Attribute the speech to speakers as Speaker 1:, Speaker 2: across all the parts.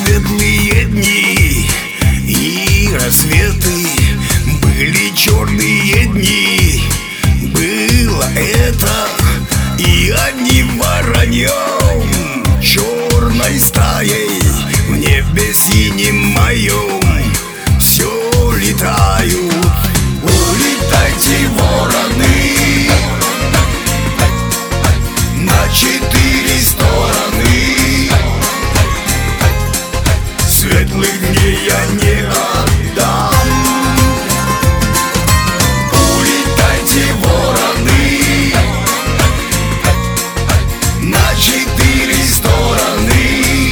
Speaker 1: светлые дни и рассветы, были черные дни, было это, и они вороньем, черной стаей в небе синим моем все летают. Улетайте, вороны, на 4 стороны, светлых дней я не отдам. Улетайте, вороны, на 4 стороны,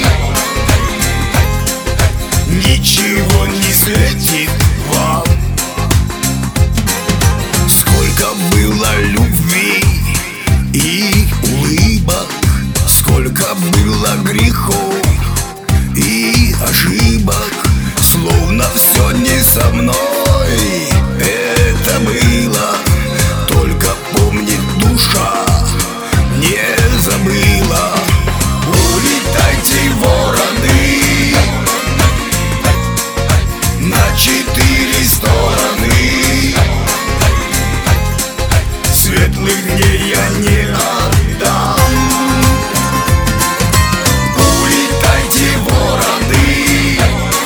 Speaker 1: ничего не светит вам. Сколько было любви и улыбок, сколько было грехов и ошибок, словно все не со мной это было, только помнит душа, не забыла. Улетайте, вороны, на 4 стороны, светлых дней я не отдам. Улетайте, вороны,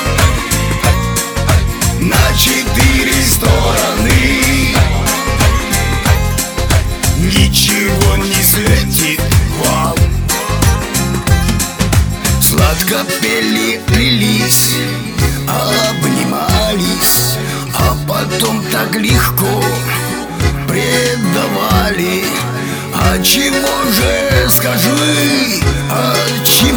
Speaker 1: на 4 стороны, ничего не светит вам. Сладко пели, плелись, обнимались, а потом так легко предавали. А чего же, скажи, от чего?